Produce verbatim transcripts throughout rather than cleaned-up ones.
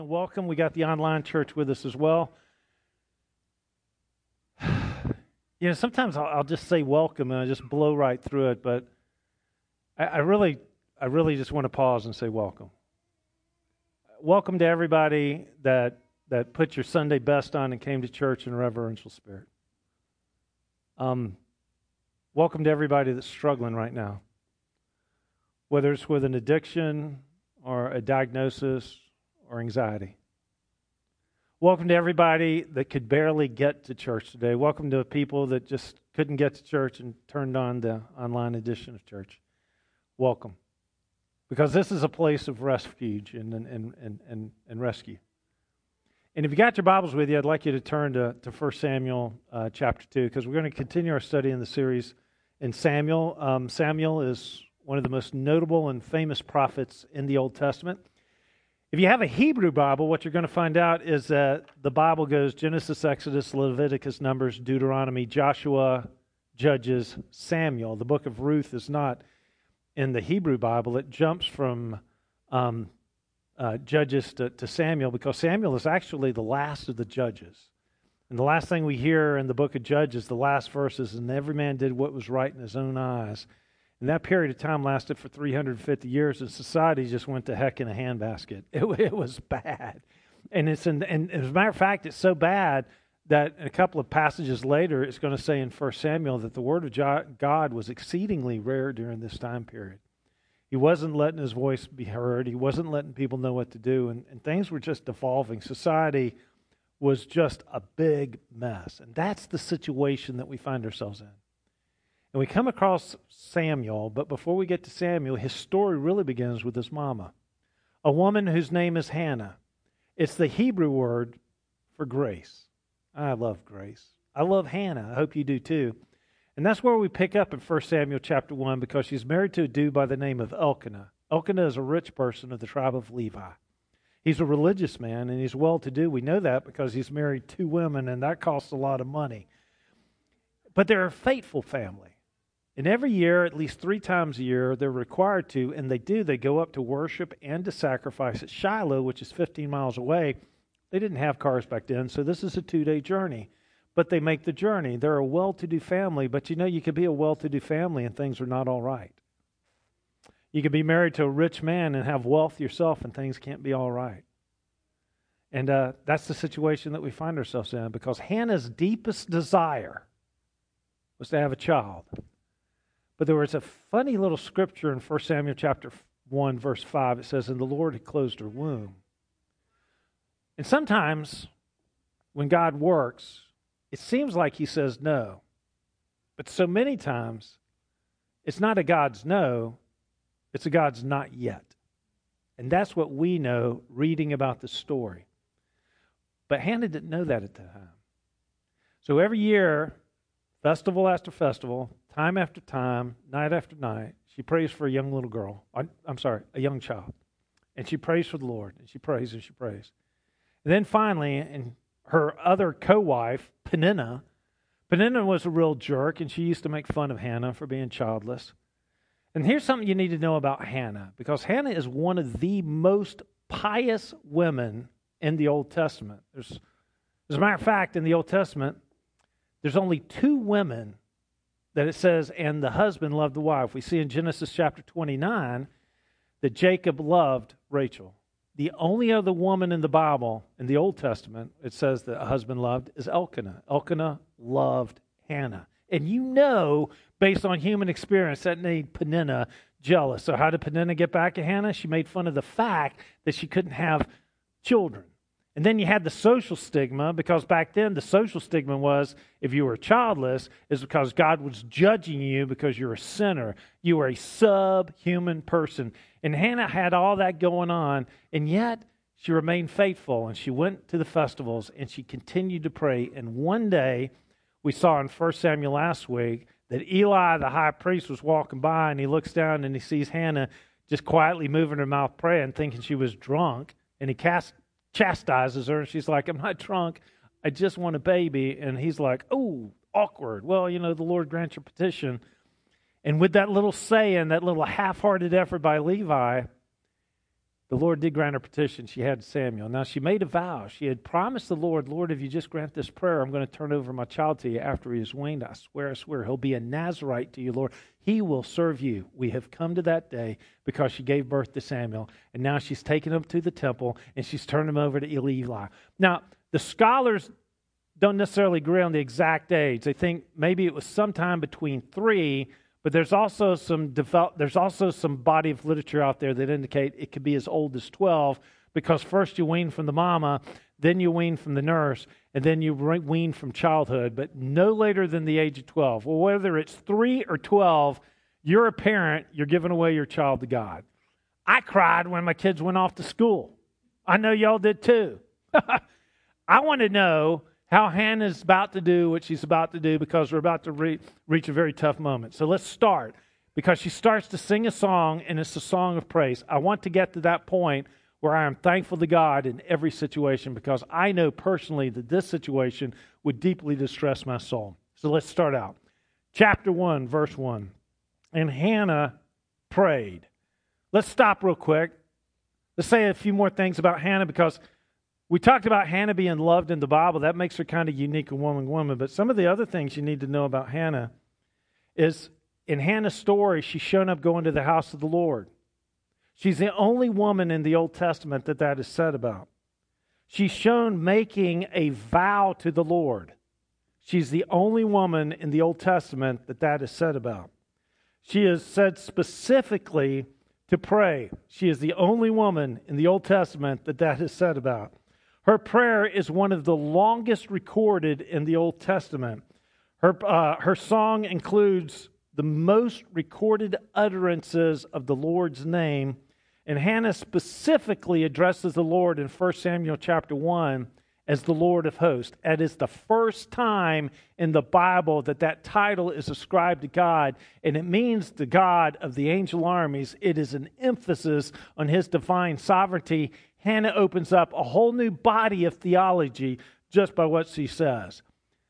Welcome. We got the online church with us as well. You know, sometimes I'll, I'll just say welcome and I just blow right through it, but I, I really, I really just want to pause and say welcome. Welcome to everybody that that put your Sunday best on and came to church in a reverential spirit. Um, welcome to everybody that's struggling right now, whether it's with an addiction or a diagnosis or anxiety. Welcome to everybody that could barely get to church today. Welcome to people that just couldn't get to church and turned on the online edition of church. Welcome. Because this is a place of refuge and, and, and, and, and rescue. And if you got your Bibles with you, I'd like you to turn to, to First Samuel uh, chapter two, because we're going to continue our study in the series in Samuel. Um, Samuel is one of the most notable and famous prophets in the Old Testament. If you have a Hebrew Bible, what you're going to find out is that the Bible goes Genesis, Exodus, Leviticus, Numbers, Deuteronomy, Joshua, Judges, Samuel. The book of Ruth is not in the Hebrew Bible. It jumps from um, uh, Judges to, to Samuel because Samuel is actually the last of the judges. And the last thing we hear in the book of Judges, the last verses, and every man did what was right in his own eyes. And that period of time lasted for three hundred fifty years, and society just went to heck in a handbasket. It, it was bad. And, it's in, and as a matter of fact, it's so bad that a couple of passages later, it's going to say in First Samuel that the word of God was exceedingly rare during this time period. He wasn't letting his voice be heard. He wasn't letting people know what to do, and, and things were just devolving. Society was just a big mess. And that's the situation that we find ourselves in. And we come across Samuel, but before we get to Samuel, his story really begins with his mama, a woman whose name is Hannah. It's the Hebrew word for grace. I love grace. I love Hannah. I hope you do too. And that's where we pick up in First Samuel chapter one, because she's married to a dude by the name of Elkanah. Elkanah is a rich person of the tribe of Levi. He's a religious man, and he's well-to-do. We know that because he's married two women, and that costs a lot of money. But they're a faithful family. And every year, at least three times a year, they're required to, and they do, they go up to worship and to sacrifice at Shiloh, which is fifteen miles away. They didn't have cars back then, so this is a two-day journey. But they make the journey. They're a well-to-do family, but you know, you could be a well-to-do family and things are not all right. You could be married to a rich man and have wealth yourself and things can't be all right. And uh, that's the situation that we find ourselves in, because Hannah's deepest desire was to have a child. But there was a funny little scripture in First Samuel chapter one, verse five. It says, "And the Lord had closed her womb." And sometimes when God works, it seems like he says no. But so many times, it's not a God's no, it's a God's not yet. And that's what we know reading about the story. But Hannah didn't know that at the time. So every year, festival after festival, time after time, night after night, she prays for a young little girl. I'm sorry, a young child. And she prays for the Lord. And she prays and she prays. And then finally, and her other co-wife, Peninnah, Peninnah was a real jerk, and she used to make fun of Hannah for being childless. And here's something you need to know about Hannah, because Hannah is one of the most pious women in the Old Testament. There's, as a matter of fact, in the Old Testament, there's only two women that it says, and the husband loved the wife. We see in Genesis chapter twenty-nine that Jacob loved Rachel. The only other woman in the Bible, in the Old Testament, it says that a husband loved is Elkanah. Elkanah loved Hannah. And you know, based on human experience, that made Peninnah jealous. So how did Peninnah get back at Hannah? She made fun of the fact that she couldn't have children. And then you had the social stigma, because back then the social stigma was if you were childless, is because God was judging you because you're a sinner. You were a subhuman person. And Hannah had all that going on, and yet she remained faithful, and she went to the festivals, and she continued to pray. And one day, we saw in First Samuel last week that Eli, the high priest, was walking by, and he looks down and he sees Hannah just quietly moving her mouth praying, thinking she was drunk, and he cast chastises her, and she's like, "I'm not drunk, I just want a baby." And he's like, "Oh, awkward. Well, you know, the Lord grants your petition." And with that little saying, that little half-hearted effort by Levi, the Lord did grant her petition. She had Samuel. Now, she made a vow. She had promised the Lord, Lord, if you just grant this prayer, I'm going to turn over my child to you after he is weaned. I swear, I swear, he'll be a Nazarite to you, Lord. He will serve you. We have come to that day because she gave birth to Samuel, and now she's taken him to the temple, and she's turned him over to Eli. Now, the scholars don't necessarily agree on the exact age. They think maybe it was sometime between three. But there's also some develop, there's also some body of literature out there that indicate it could be as old as twelve, because first you wean from the mama, then you wean from the nurse, and then you wean from childhood, but no later than the age of twelve. Well, whether it's three or twelve, you're a parent, you're giving away your child to God. I cried when my kids went off to school. I know y'all did too. I want to know how Hannah's about to do what she's about to do, because we're about to re- reach a very tough moment. So let's start, because she starts to sing a song, and it's a song of praise. I want to get to that point where I am thankful to God in every situation, because I know personally that this situation would deeply distress my soul. So let's start out. Chapter one, verse one. And Hannah prayed. Let's stop real quick. Let's say a few more things about Hannah, because we talked about Hannah being loved in the Bible. That makes her kind of unique, a woman, woman. But some of the other things you need to know about Hannah is, in Hannah's story, she's shown up going to the house of the Lord. She's the only woman in the Old Testament that that is said about. She's shown making a vow to the Lord. She's the only woman in the Old Testament that that is said about. She is said specifically to pray. She is the only woman in the Old Testament that that is said about. Her prayer is one of the longest recorded in the Old Testament. Her, uh, her song includes the most recorded utterances of the Lord's name, and Hannah specifically addresses the Lord in First Samuel chapter one as the Lord of hosts. It is the first time in the Bible that that title is ascribed to God, and it means the God of the angel armies. It is an emphasis on his divine sovereignty. Hannah opens up a whole new body of theology just by what she says.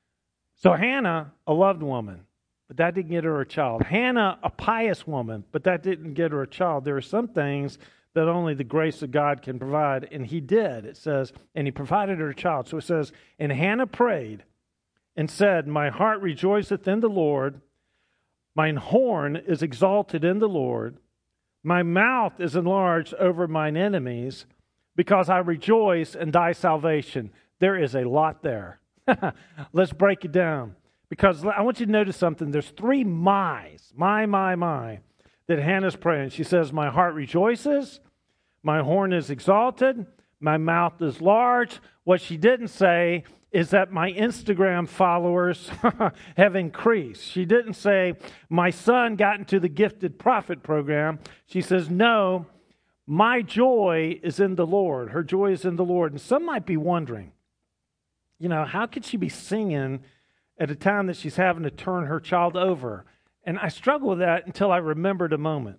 So Hannah, a loved woman, but that didn't get her a child. Hannah, a pious woman, but that didn't get her a child. There are some things that only the grace of God can provide, and he did. It says, and he provided her a child. So it says, and Hannah prayed and said, my heart rejoiceth in the Lord, mine horn is exalted in the Lord, my mouth is enlarged over mine enemies, because I rejoice in thy salvation. There is a lot there. Let's break it down. Because I want you to notice something. There's three my's, my, my, my, that Hannah's praying. She says, my heart rejoices, my horn is exalted, my mouth is large. What she didn't say is that my Instagram followers have increased. She didn't say, my son got into the gifted prophet program. She says, no, my joy is in the Lord. Her joy is in the Lord. And some might be wondering, you know, how could she be singing at a time that she's having to turn her child over? And I struggle with that until I remembered a moment.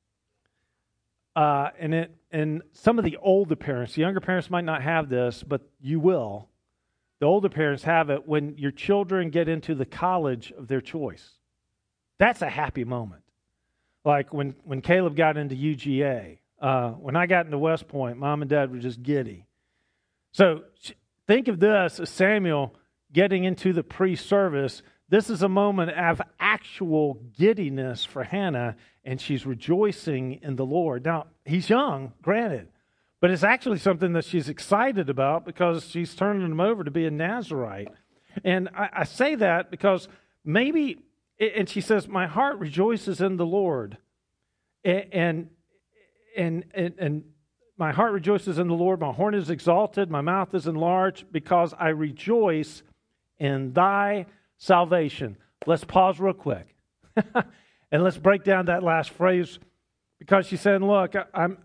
Uh, and it, and some of the older parents, the younger parents might not have this, but you will. The older parents have it when your children get into the college of their choice. That's a happy moment. Like when, when Caleb got into U G A. Uh, when I got into West Point, Mom and Dad were just giddy. So think of this as Samuel getting into the pre-service. This is a moment of actual giddiness for Hannah, and she's rejoicing in the Lord. Now, he's young, granted, but it's actually something that she's excited about because she's turning him over to be a Nazarite. And I, I say that because maybe, and she says, my heart rejoices in the Lord. And, and And, and and my heart rejoices in the Lord. My horn is exalted. My mouth is enlarged because I rejoice in thy salvation. Let's pause real quick. And let's break down that last phrase, because she's saying, look, I, I'm,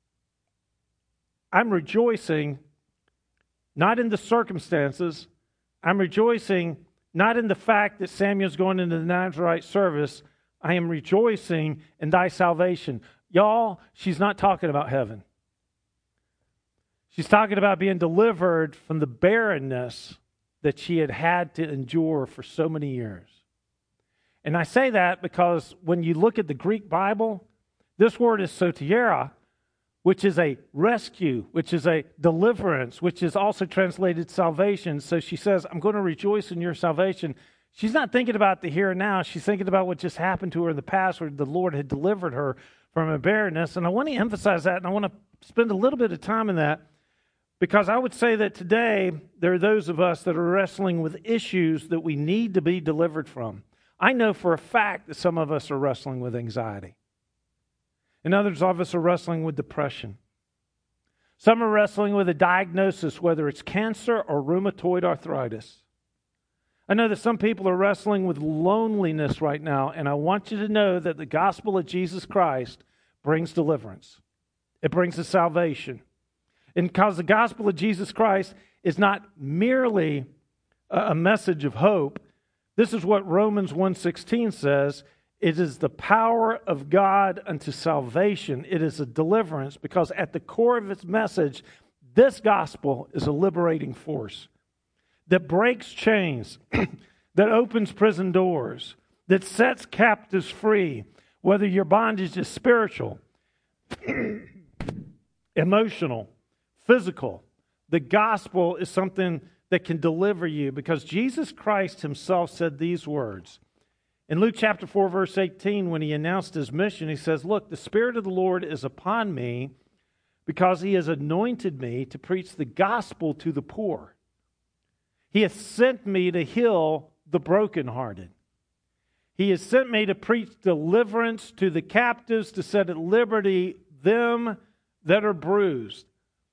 I'm rejoicing not in the circumstances. I'm rejoicing not in the fact that Samuel's going into the Nazarite service. I am rejoicing in thy salvation. Y'all, she's not talking about heaven. She's talking about being delivered from the barrenness that she had had to endure for so many years. And I say that because when you look at the Greek Bible, this word is soterios, which is a rescue, which is a deliverance, which is also translated salvation. So she says, I'm going to rejoice in your salvation. She's not thinking about the here and now. She's thinking about what just happened to her in the past where the Lord had delivered her from a barrenness. And I want to emphasize that, and I want to spend a little bit of time in that, because I would say that today there are those of us that are wrestling with issues that we need to be delivered from. I know for a fact that some of us are wrestling with anxiety. And others of us are wrestling with depression. Some are wrestling with a diagnosis, whether it's cancer or rheumatoid arthritis. I know that some people are wrestling with loneliness right now, and I want you to know that the gospel of Jesus Christ brings deliverance. It brings us salvation. And because the gospel of Jesus Christ is not merely a message of hope, this is what Romans one sixteen says. It is the power of God unto salvation. It is a deliverance, because at the core of its message, this gospel is a liberating force that breaks chains, that opens prison doors, that sets captives free, whether your bondage is spiritual, emotional, physical. The gospel is something that can deliver you, because Jesus Christ himself said these words. In Luke chapter four, verse eighteen, when he announced his mission, he says, look, the Spirit of the Lord is upon me because he has anointed me to preach the gospel to the poor. He has sent me to heal the brokenhearted. He has sent me to preach deliverance to the captives, to set at liberty them that are bruised.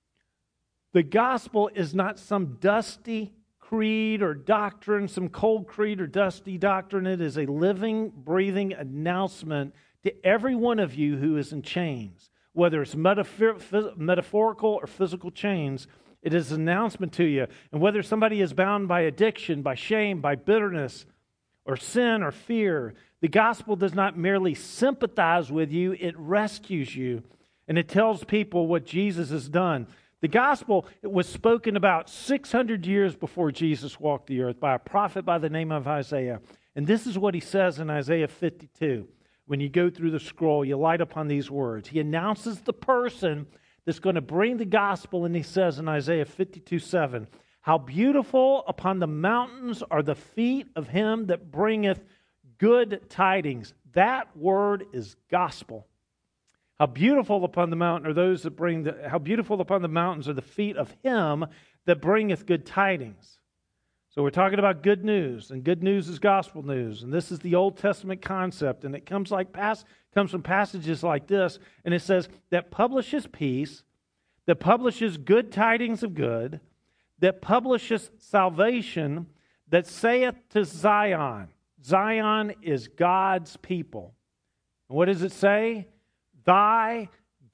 The gospel is not some dusty creed or doctrine, some cold creed or dusty doctrine. It is a living, breathing announcement to every one of you who is in chains. Whether it's metaphor- metaphorical or physical chains, it is an announcement to you. And whether somebody is bound by addiction, by shame, by bitterness, or sin or fear, the gospel does not merely sympathize with you, it rescues you. And it tells people what Jesus has done. The gospel was spoken about six hundred years before Jesus walked the earth by a prophet by the name of Isaiah. And this is what he says in Isaiah fifty-two. When you go through the scroll, you light upon these words. He announces the person that's going to bring the gospel, and he says in Isaiah fifty-two seven, how beautiful upon the mountains are the feet of him that bringeth good tidings. That word is gospel. How beautiful upon the mountain are those that bring the, how beautiful upon the mountains are the feet of him that bringeth good tidings. So we're talking about good news, and good news is gospel news. And this is the Old Testament concept, and it comes like pass, comes from passages like this, and it says that publishes peace, that publishes good tidings of good, that publishes salvation, that saith to Zion. Zion is God's people. And what does it say? Thy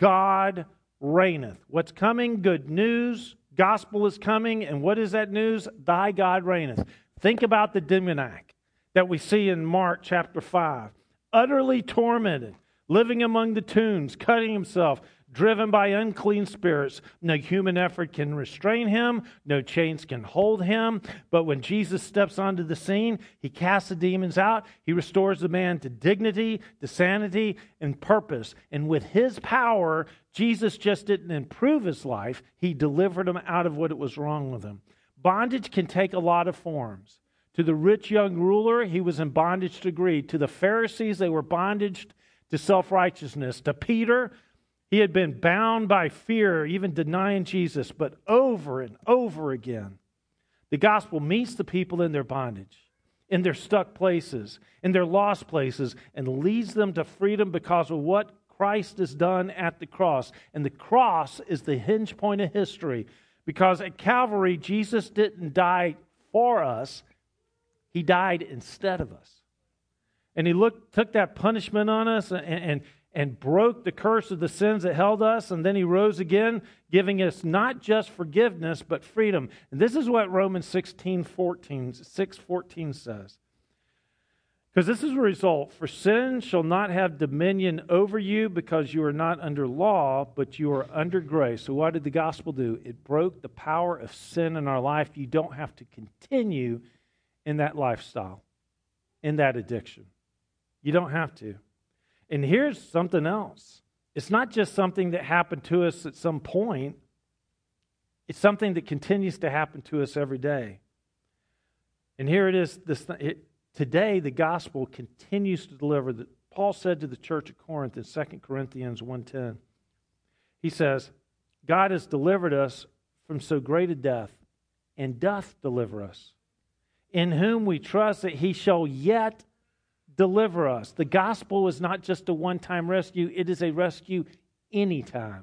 God reigneth. What's coming? Good news. Gospel is coming. And what is that news? Thy God reigneth. Think about the demoniac that we see in Mark chapter five. Utterly tormented, living among the tombs, cutting himself, driven by unclean spirits. No human effort can restrain him. No chains can hold him. But when Jesus steps onto the scene, he casts the demons out. He restores the man to dignity, to sanity, and purpose. And with his power, Jesus just didn't improve his life. He delivered him out of what was wrong with him. Bondage can take a lot of forms. To the rich young ruler, he was in bondage to greed. To the Pharisees, they were bondage to self-righteousness. To Peter, he had been bound by fear, even denying Jesus, but over and over again, the gospel meets the people in their bondage, in their stuck places, in their lost places, and leads them to freedom because of what Christ has done at the cross. And the cross is the hinge point of history, because at Calvary, Jesus didn't die for us, he died instead of us. And he looked, took that punishment on us and, and and broke the curse of the sins that held us, and then he rose again, giving us not just forgiveness, but freedom. And this is what Romans sixteen fourteen, six fourteen says. Because this is a result, for sin shall not have dominion over you, because you are not under law, but you are under grace. So what did the gospel do? It broke the power of sin in our life. You don't have to continue in that lifestyle, in that addiction. You don't have to. And here's something else. It's not just something that happened to us at some point. It's something that continues to happen to us every day. And here it is. This it, today, the gospel continues to deliver. The, Paul said to the church at Corinth in Second Corinthians one ten, he says, God has delivered us from so great a death, and doth deliver us, in whom we trust that he shall yet deliver us. The gospel is not just a one-time rescue, it is a rescue anytime.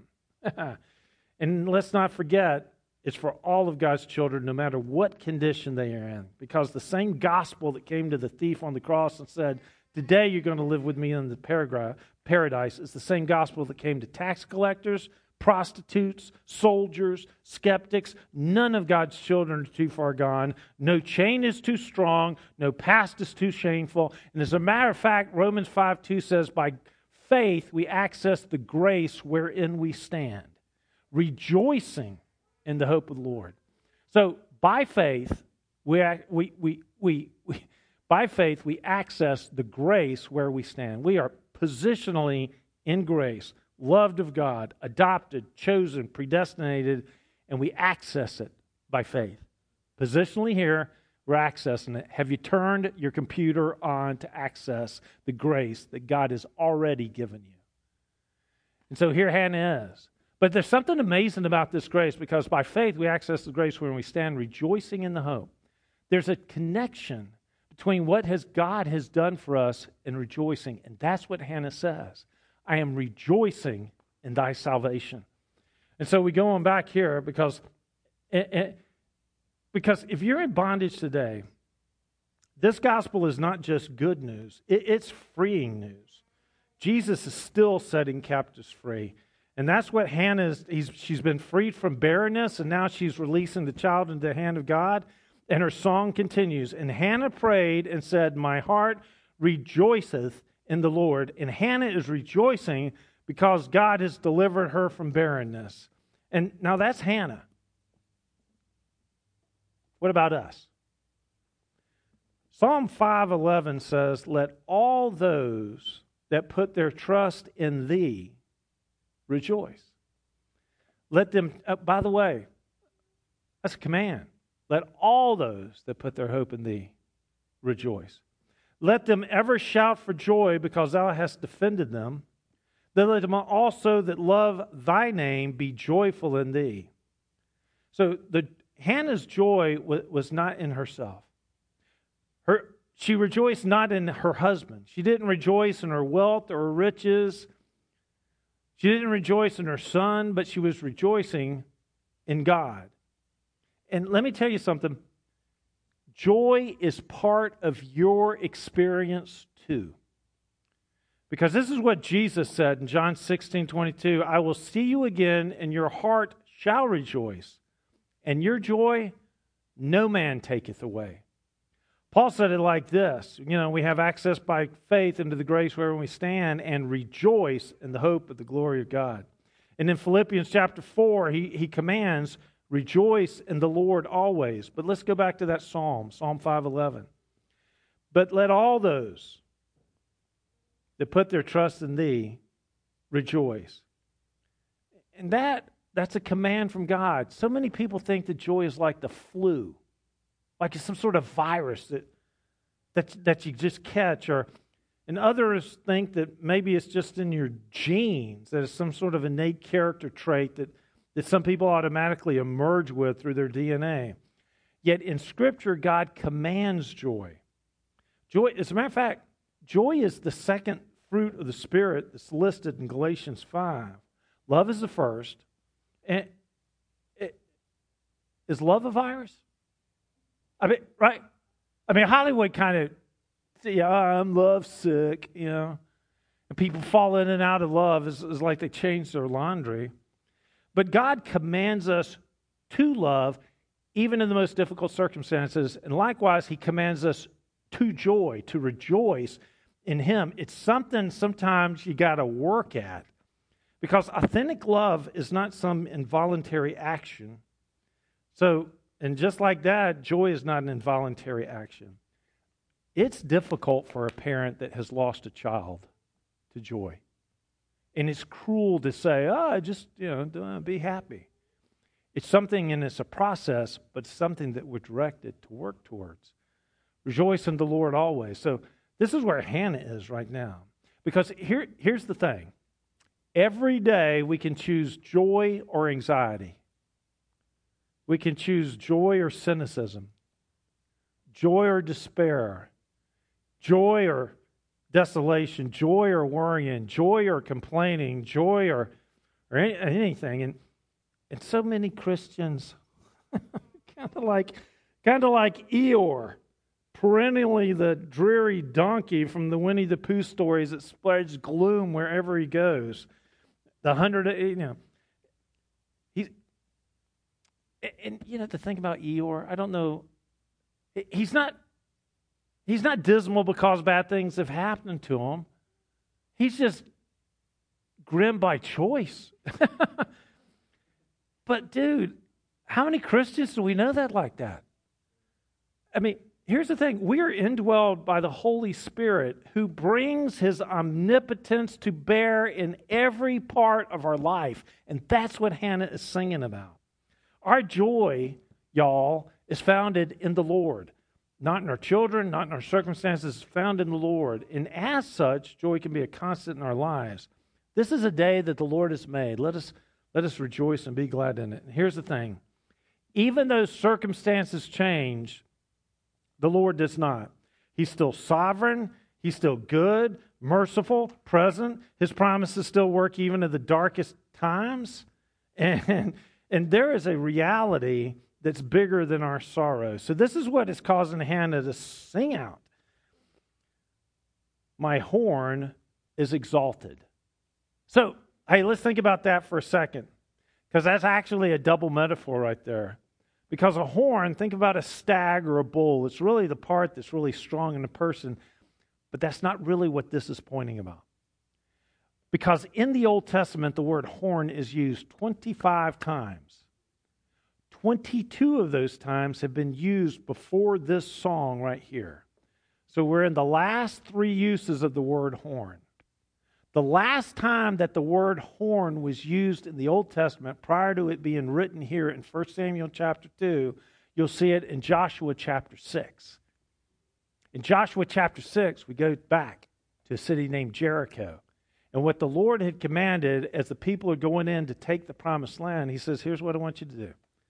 And let's not forget, it's for all of God's children, no matter what condition they are in. Because the same gospel that came to the thief on the cross and said, today you're going to live with me in the paradise, is the same gospel that came to tax collectors, prostitutes, soldiers, skeptics. None of God's children are too far gone. No chain is too strong. No past is too shameful. And as a matter of fact, Romans five two says, by faith we access the grace wherein we stand, rejoicing in the hope of the Lord. So by faith, we, we, we, we, we by faith we access the grace where we stand. We are positionally in grace, loved of God, adopted, chosen, predestinated, and we access it by faith. Positionally here, we're accessing it. Have you turned your computer on to access the grace that God has already given you? And so here Hannah is. But there's something amazing about this grace, because by faith we access the grace when we stand rejoicing in the hope. There's a connection between what has God has done for us and rejoicing, and that's what Hannah says. I am rejoicing in thy salvation. And so we go on back here because, it, it, because if you're in bondage today, this gospel is not just good news. It, it's freeing news. Jesus is still setting captives free. And that's what Hannah is. He's, she's been freed from barrenness, and now she's releasing the child into the hand of God. And her song continues. And Hannah prayed and said, my heart rejoiceth in the Lord. And Hannah is rejoicing because God has delivered her from barrenness. And now that's Hannah. What about us? Psalm five eleven says, let all those that put their trust in thee rejoice. Let them, uh, by the way, that's a command. Let all those that put their hope in thee rejoice. Let them ever shout for joy because thou hast defended them. Then let them also that love thy name be joyful in thee. So the Hannah's joy was not in herself. Her, she rejoiced not in her husband. She didn't rejoice in her wealth or her riches. She didn't rejoice in her son, but she was rejoicing in God. And let me tell you something. Joy is part of your experience too. Because this is what Jesus said in John sixteen twenty-two. I will see you again, and your heart shall rejoice, and your joy no man taketh away. Paul said it like this. You know, we have access by faith into the grace wherein we stand and rejoice in the hope of the glory of God. And in Philippians chapter four, he, he commands, rejoice in the Lord always. But let's go back to that psalm, Psalm five eleven. But let all those that put their trust in thee rejoice. And that that's a command from God. So many people think that joy is like the flu, like it's some sort of virus that that, that you just catch, or and others think that maybe it's just in your genes, that it's some sort of innate character trait that, that some people automatically emerge with through their D N A. Yet in Scripture, God commands joy. Joy, as a matter of fact, joy is the second fruit of the Spirit that's listed in Galatians five. Love is the first. And it, is love a virus? I mean, right? I mean, Hollywood kind of, yeah, I'm love sick, you know. And people fall in and out of love. It's, it's like they change their laundry. But God commands us to love even in the most difficult circumstances. And likewise, He commands us to joy, to rejoice in Him. It's something sometimes you got to work at. Because authentic love is not some involuntary action. So, and just like that, joy is not an involuntary action. It's difficult for a parent that has lost a child to joy. And it's cruel to say, oh, just, you know, be happy. It's something, and it's a process, but something that we're directed to work towards. Rejoice in the Lord always. So this is where Hannah is right now. Because here, here's the thing. Every day we can choose joy or anxiety. We can choose joy or cynicism, joy or despair, joy or desolation, joy or worrying, joy or complaining, joy or, or any, anything. And and so many Christians, kind of like, kind of like Eeyore, perennially the dreary donkey from the Winnie the Pooh stories that spreads gloom wherever he goes. The hundred, you know, he's, and you know, to think about Eeyore, I don't know, he's not, he's not dismal because bad things have happened to him. He's just grim by choice. But dude, how many Christians do we know that like that? I mean, here's the thing. We are indwelled by the Holy Spirit who brings His omnipotence to bear in every part of our life. And that's what Hannah is singing about. Our joy, y'all, is founded in the Lord. Not in our children, not in our circumstances, found in the Lord. And as such, joy can be a constant in our lives. This is a day that the Lord has made. Let us, let us rejoice and be glad in it. And here's the thing. Even though circumstances change, the Lord does not. He's still sovereign. He's still good, merciful, present. His promises still work even in the darkest times. And, and there is a reality that's bigger than our sorrow. So this is what is causing Hannah to sing out. My horn is exalted. So, hey, let's think about that for a second, because that's actually a double metaphor right there. Because a horn, think about a stag or a bull. It's really the part that's really strong in a person, but that's not really what this is pointing about. Because in the Old Testament, the word horn is used twenty-five times. twenty-two of those times have been used before this song right here. So we're in the last three uses of the word horn. The last time that the word horn was used in the Old Testament, prior to it being written here in First Samuel chapter two, you'll see it in Joshua chapter six. In Joshua chapter six, we go back to a city named Jericho. And what the Lord had commanded as the people are going in to take the promised land, He says, here's what I want you to do.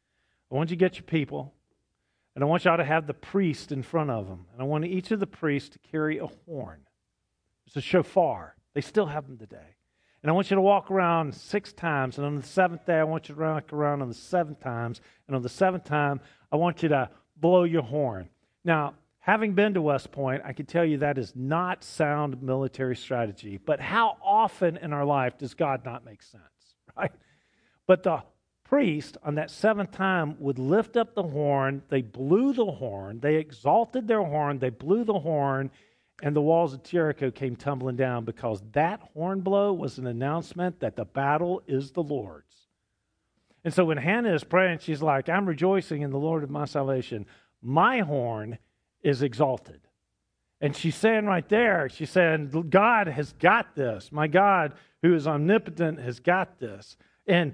I want you to get your people, and I want y'all to have the priest in front of them. And I want each of the priests to carry a horn. It's a shofar. They still have them today. And I want you to walk around six times. And on the seventh day, I want you to walk around on the seventh times. And on the seventh time, I want you to blow your horn. Now, having been to West Point, I can tell you that is not sound military strategy. But how often in our life does God not make sense, right? But the priest on that seventh time would lift up the horn. They blew the horn. They exalted their horn. They blew the horn. And the walls of Jericho came tumbling down, because that horn blow was an announcement that the battle is the Lord's. And so when Hannah is praying, she's like, I'm rejoicing in the Lord of my salvation. My horn is exalted. And she's saying right there, she's saying, God has got this. My God, who is omnipotent, has got this. And,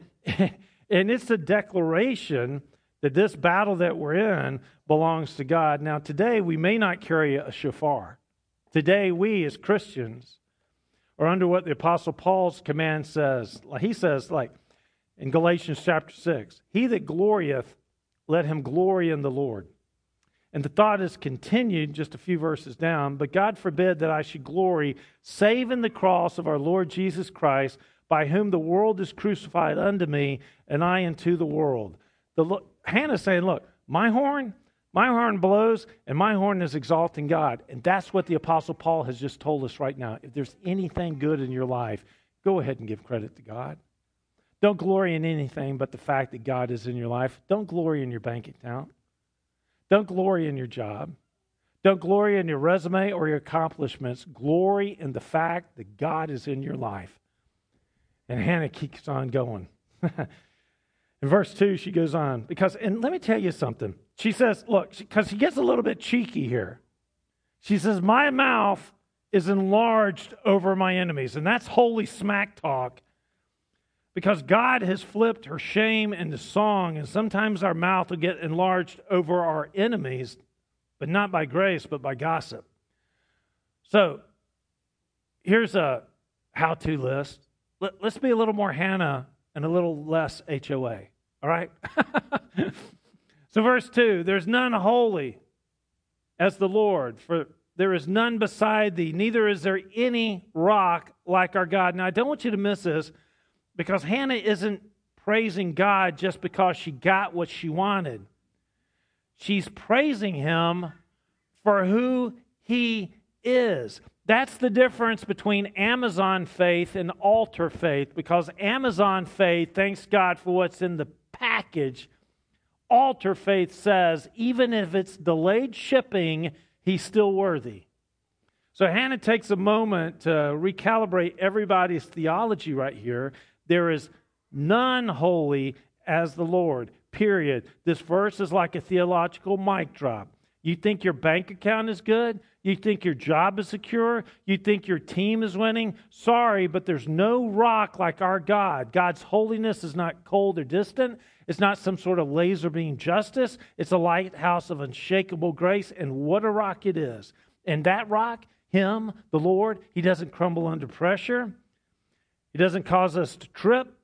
and it's a declaration that this battle that we're in belongs to God. Now, today, we may not carry a shofar. Today, we as Christians are under what the Apostle Paul's command says. He says, like in Galatians chapter six, he that glorieth, let him glory in the Lord. And the thought is continued just a few verses down, but God forbid that I should glory, save in the cross of our Lord Jesus Christ, by whom the world is crucified unto me, and I unto the world. The, Hannah's saying, look, my horn, My horn blows, and my horn is exalting God. And that's what the Apostle Paul has just told us right now. If there's anything good in your life, go ahead and give credit to God. Don't glory in anything but the fact that God is in your life. Don't glory in your bank account. Don't glory in your job. Don't glory in your resume or your accomplishments. Glory in the fact that God is in your life. And Hannah keeps on going. In verse two, she goes on. Because, and let me tell you something. She says, look, because she, she gets a little bit cheeky here. She says, my mouth is enlarged over my enemies. And that's holy smack talk, because God has flipped her shame into song, and sometimes our mouth will get enlarged over our enemies, but not by grace, but by gossip. So here's a how-to list. Let, let's be a little more Hannah and a little less H O A, all right? So verse two, there's none holy as the Lord, for there is none beside thee, neither is there any rock like our God. Now, I don't want you to miss this, because Hannah isn't praising God just because she got what she wanted. She's praising Him for who He is. That's the difference between Amazon faith and altar faith, because Amazon faith thanks God for what's in the package. Altar faith says, even if it's delayed shipping, He's still worthy. So Hannah takes a moment to recalibrate everybody's theology right here. There is none holy as the Lord, period. This verse is like a theological mic drop. You think your bank account is good? You think your job is secure? You think your team is winning? Sorry, but there's no rock like our God. God's holiness is not cold or distant. It's not some sort of laser beam justice. It's a lighthouse of unshakable grace, and what a rock it is. And that rock, Him, the Lord, He doesn't crumble under pressure. He doesn't cause us to trip.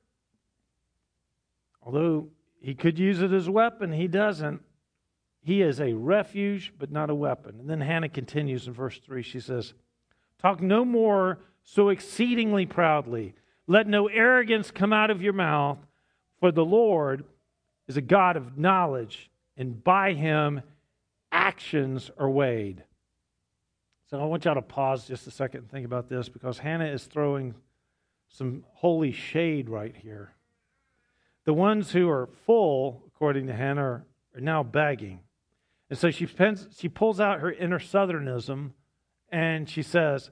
Although He could use it as a weapon, He doesn't. He is a refuge, but not a weapon. And then Hannah continues in verse three. She says, talk no more so exceedingly proudly. Let no arrogance come out of your mouth, for the Lord is a God of knowledge, and by Him actions are weighed. So I want y'all to pause just a second and think about this, because Hannah is throwing some holy shade right here. The ones who are full, according to Hannah, are, are now begging. And so she, pens, she pulls out her inner southernism and she says,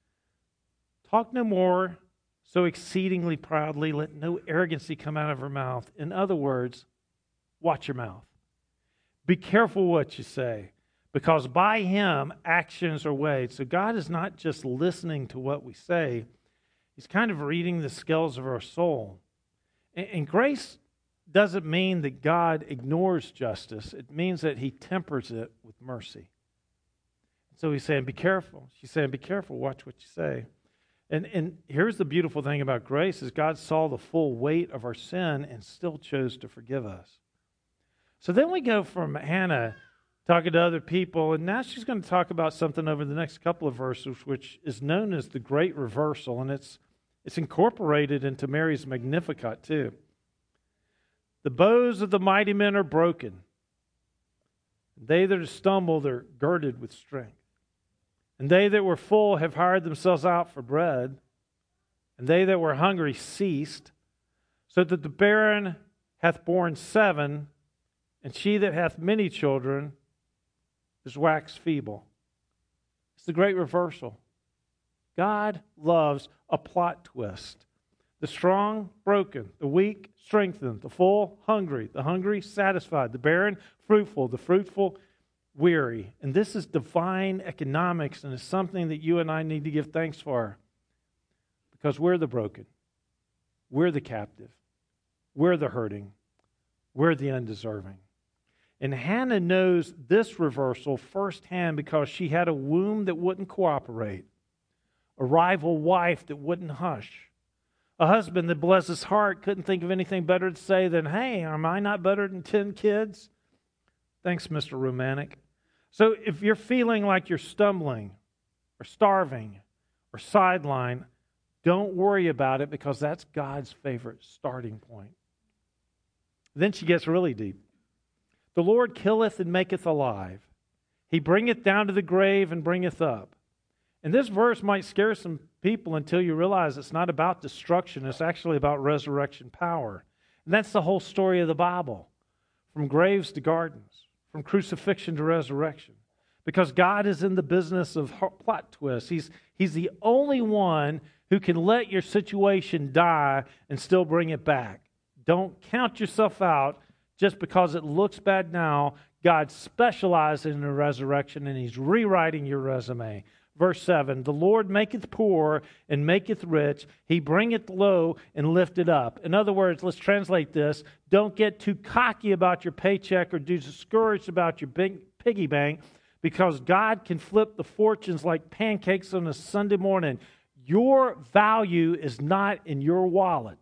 talk no more so exceedingly proudly, let no arrogancy come out of her mouth. In other words, watch your mouth. Be careful what you say, because by Him actions are weighed. So God is not just listening to what we say, He's kind of reading the scales of our soul. And, and grace doesn't mean that God ignores justice. It means that He tempers it with mercy. So He's saying, be careful. She's saying, be careful, watch what you say. And, and here's the beautiful thing about grace is God saw the full weight of our sin and still chose to forgive us. So then we go from Hannah talking to other people, and now she's going to talk about something over the next couple of verses, which is known as the Great Reversal, and it's it's incorporated into Mary's Magnificat too. The bows of the mighty men are broken. They that are stumbled are girded with strength. And they that were full have hired themselves out for bread. And they that were hungry ceased, so that the barren hath borne seven, and she that hath many children is waxed feeble. It's the great reversal. God loves a plot twist. The strong, broken. The weak, strengthened. The full, hungry. The hungry, satisfied. The barren, fruitful. The fruitful, weary. And this is divine economics, and it's something that you and I need to give thanks for. Because we're the broken. We're the captive. We're the hurting. We're the undeserving. And Hannah knows this reversal firsthand because she had a womb that wouldn't cooperate. A rival wife that wouldn't hush. A husband that, bless his heart, couldn't think of anything better to say than, hey, am I not better than ten kids? Thanks, Mister Romantic. So if you're feeling like you're stumbling or starving or sidelined, don't worry about it, because that's God's favorite starting point. Then she gets really deep. The Lord killeth and maketh alive. He bringeth down to the grave and bringeth up. And this verse might scare some people until you realize it's not about destruction. It's actually about resurrection power. And that's the whole story of the Bible. From graves to gardens. From crucifixion to resurrection. Because God is in the business of plot twists. He's, he's the only one who can let your situation die and still bring it back. Don't count yourself out just because it looks bad now. God specializes in the resurrection, and He's rewriting your resume. verse seven. The Lord maketh poor and maketh rich. He bringeth low and lifteth up. In other words, let's translate this. Don't get too cocky about your paycheck or too discouraged about your big piggy bank, because God can flip the fortunes like pancakes on a Sunday morning. Your value is not in your wallet.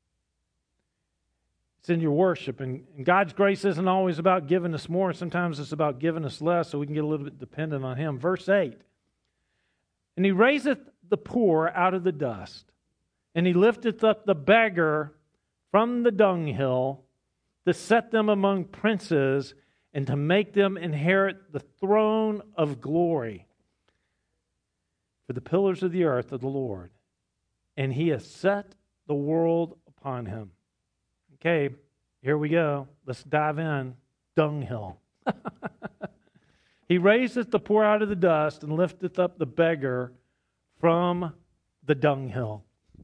It's in your worship. And, and God's grace isn't always about giving us more. Sometimes it's about giving us less so we can get a little bit dependent on Him. Verse eight. And He raiseth the poor out of the dust, and He lifteth up the beggar from the dunghill, to set them among princes, and to make them inherit the throne of glory. For the pillars of the earth are the Lord, and He has set the world upon Him. Okay, here we go. Let's dive in. Dunghill. He raiseth the poor out of the dust and lifteth up the beggar from the dunghill.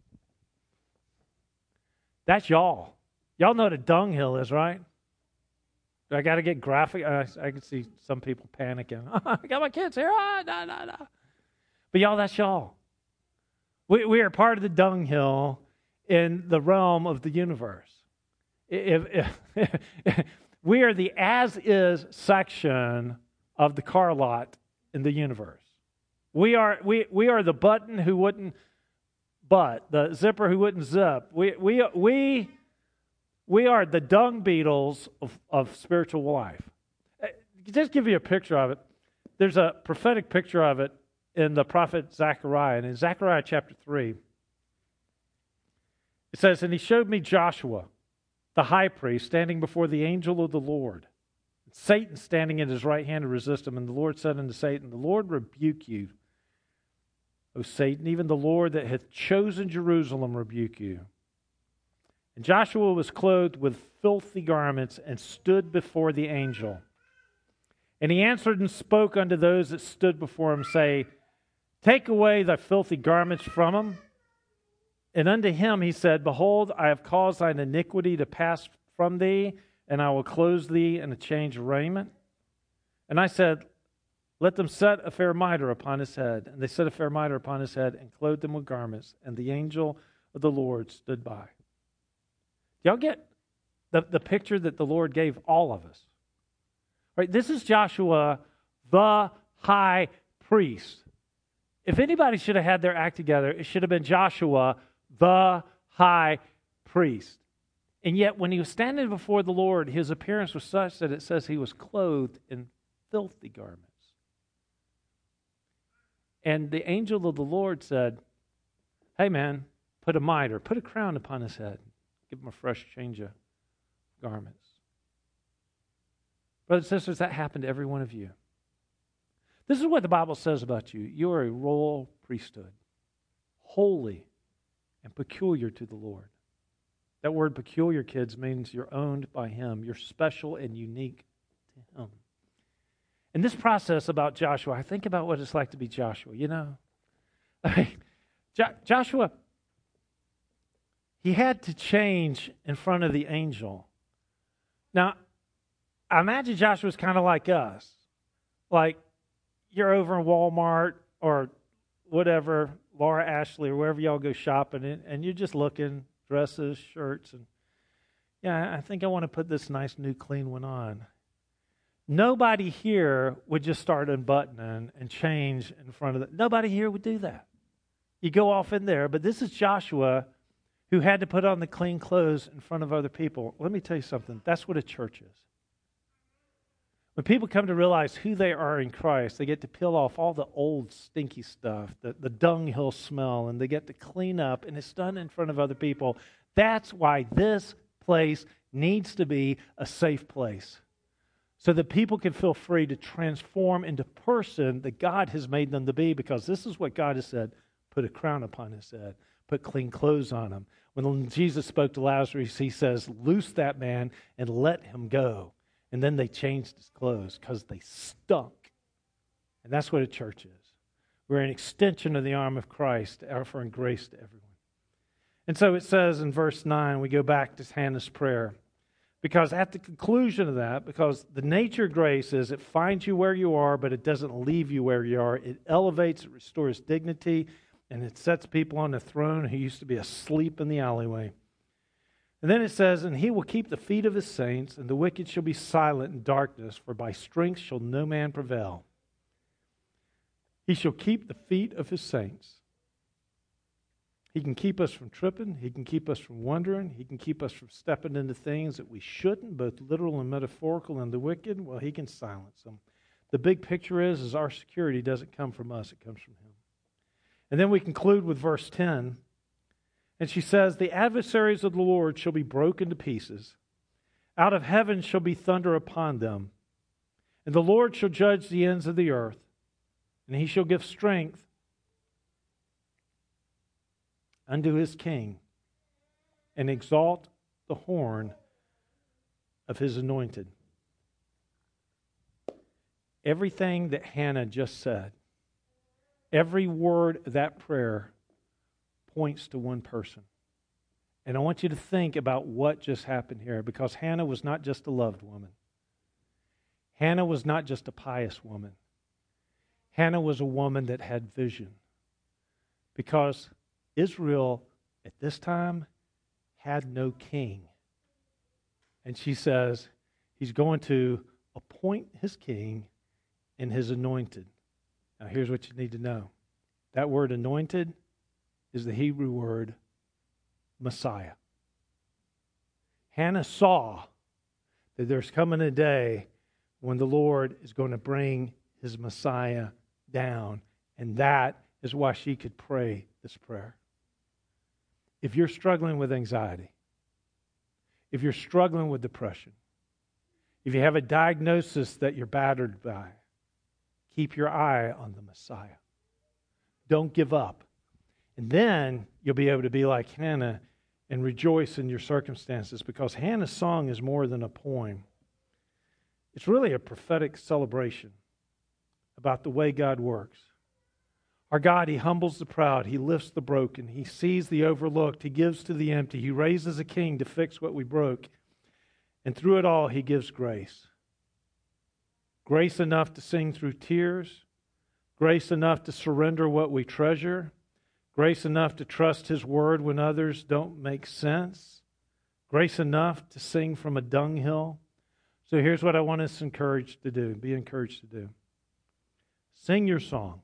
That's y'all. Y'all know what a dunghill is, right? I got to get graphic. I, I can see some people panicking. I got my kids here. Ah, no, no, no. But y'all, that's y'all. We, we are part of the dunghill in the realm of the universe. If, if, if, we are the as-is section of the car lot in the universe. We are we we are the button who wouldn't butt, the zipper who wouldn't zip. We we we we are the dung beetles of, of spiritual life. Just give you a picture of it. There's a prophetic picture of it in the prophet Zechariah, and in Zechariah chapter three, it says, "And He showed me Joshua, the high priest, standing before the angel of the Lord, Satan standing at his right hand to resist him. And the Lord said unto Satan, The Lord rebuke you, O Satan, even the Lord that hath chosen Jerusalem rebuke you. And Joshua was clothed with filthy garments and stood before the angel. And he answered and spoke unto those that stood before him, say, Take away thy filthy garments from him. And unto him he said, Behold, I have caused thine iniquity to pass from thee, and I will clothe thee in a change of raiment. And I said, Let them set a fair mitre upon his head. And they set a fair mitre upon his head, and clothed him with garments. And the angel of the Lord stood by." Y'all get the, the picture that the Lord gave all of us? Right? This is Joshua, the high priest. If anybody should have had their act together, it should have been Joshua, the high priest. And yet, when he was standing before the Lord, his appearance was such that it says he was clothed in filthy garments. And the angel of the Lord said, Hey man, put a mitre, put a crown upon his head. Give him a fresh change of garments. Brothers and sisters, that happened to every one of you. This is what the Bible says about you. You are a royal priesthood, holy and peculiar to the Lord. That word peculiar, kids, means you're owned by Him. You're special and unique to Him. In this process about Joshua, I think about what it's like to be Joshua, you know? I mean, jo- Joshua, he had to change in front of the angel. Now, I imagine Joshua's kind of like us. Like, you're over in Walmart or whatever, Laura Ashley or wherever y'all go shopping, and, and you're just looking, dresses, shirts, and yeah, I think I want to put this nice new clean one on. Nobody here would just start unbuttoning and change in front of the, nobody here would do that. You go off in there, but this is Joshua who had to put on the clean clothes in front of other people. Let me tell you something. That's what a church is. When people come to realize who they are in Christ, they get to peel off all the old stinky stuff, the, the dunghill smell, and they get to clean up, and it's done in front of other people. That's why this place needs to be a safe place, so that people can feel free to transform into person that God has made them to be, because this is what God has said: put a crown upon his head, put clean clothes on him. When Jesus spoke to Lazarus, he says, loose that man and let him go. And then they changed his clothes because they stunk. And that's what a church is. We're an extension of the arm of Christ, offering grace to everyone. And so it says in verse nine, we go back to Hannah's prayer. Because at the conclusion of that, because the nature of grace is it finds you where you are, but it doesn't leave you where you are. It elevates, it restores dignity, and it sets people on the throne who used to be asleep in the alleyway. And then it says, and he will keep the feet of his saints, and the wicked shall be silent in darkness, for by strength shall no man prevail. He shall keep the feet of his saints. He can keep us from tripping. He can keep us from wondering. He can keep us from stepping into things that we shouldn't, both literal and metaphorical, and the wicked. Well, he can silence them. The big picture is, is our security doesn't come from us. It comes from him. And then we conclude with verse ten. And she says, the adversaries of the Lord shall be broken to pieces. Out of heaven shall be thunder upon them. And the Lord shall judge the ends of the earth. And he shall give strength unto his king, and exalt the horn of his anointed. Everything that Hannah just said, every word of that prayer points to one person. And I want you to think about what just happened here, because Hannah was not just a loved woman. Hannah was not just a pious woman. Hannah was a woman that had vision. Because Israel, at this time, had no king. And she says, he's going to appoint his king and his anointed. Now, here's what you need to know. That word anointed is the Hebrew word Messiah. Hannah saw that there's coming a day when the Lord is going to bring his Messiah down. And that is why she could pray this prayer. If you're struggling with anxiety, if you're struggling with depression, if you have a diagnosis that you're battered by, keep your eye on the Messiah. Don't give up. And then you'll be able to be like Hannah and rejoice in your circumstances, because Hannah's song is more than a poem. It's really a prophetic celebration about the way God works. Our God, he humbles the proud. He lifts the broken. He sees the overlooked. He gives to the empty. He raises a king to fix what we broke. And through it all, he gives grace. Grace enough to sing through tears. Grace enough to surrender what we treasure. Grace enough to trust his word when others don't make sense. Grace enough to sing from a dunghill. So here's what I want us encouraged to do. Be encouraged to do. Sing your song.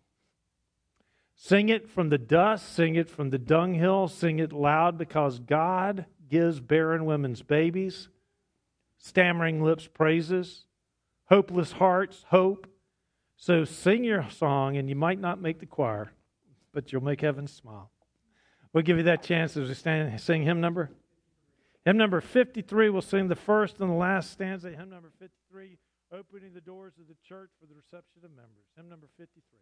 Sing it from the dust, sing it from the dunghill, sing it loud, because God gives barren women's babies, stammering lips praises, hopeless hearts hope. So sing your song, and you might not make the choir, but you'll make heaven smile. We'll give you that chance as we stand and sing hymn number. Hymn number fifty-three, we'll sing the first and the last stanza. Hymn number fifty-three, opening the doors of the church for the reception of members. Hymn number fifty-three.